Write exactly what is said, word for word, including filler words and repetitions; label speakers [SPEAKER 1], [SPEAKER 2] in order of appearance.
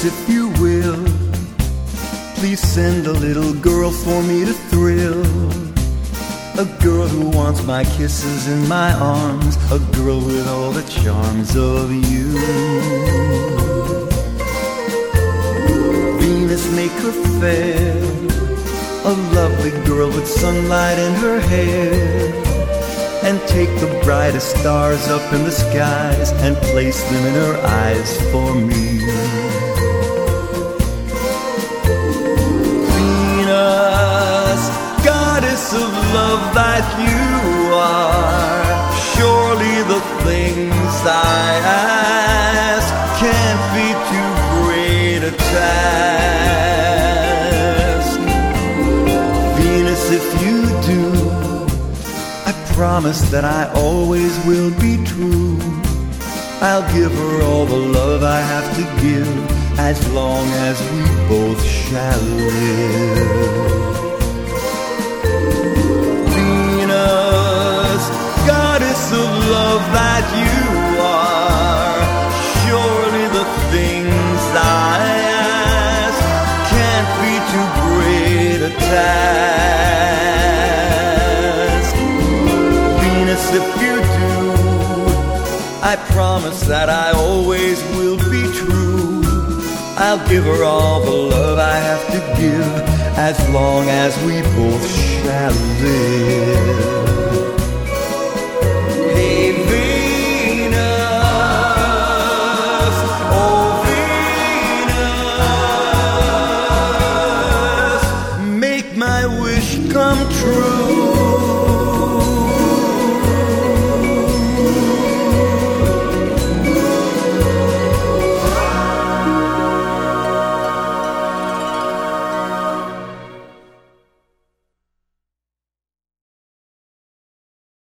[SPEAKER 1] Venus, if you will, please send a little girl for me to thrill. A girl who wants my kisses in my arms, a girl with all the charms of you. Venus, make her fair, a lovely girl with sunlight in her hair. And take the brightest stars up in the skies and place them in her eyes for me. Venus, goddess of love that you are, surely the things I ask can't be too great a task. Venus, if you do, I promise that I always will be true. I'll give her all the love I have to give, as long as we both shall live. Venus, goddess of love that you are, surely the things I ask can't be too great a task. Venus, if you do, I promise that I always will be true. I'll give her all the love I have to give, as long as we both shall live. Hey Venus, oh Venus, make my wish come true.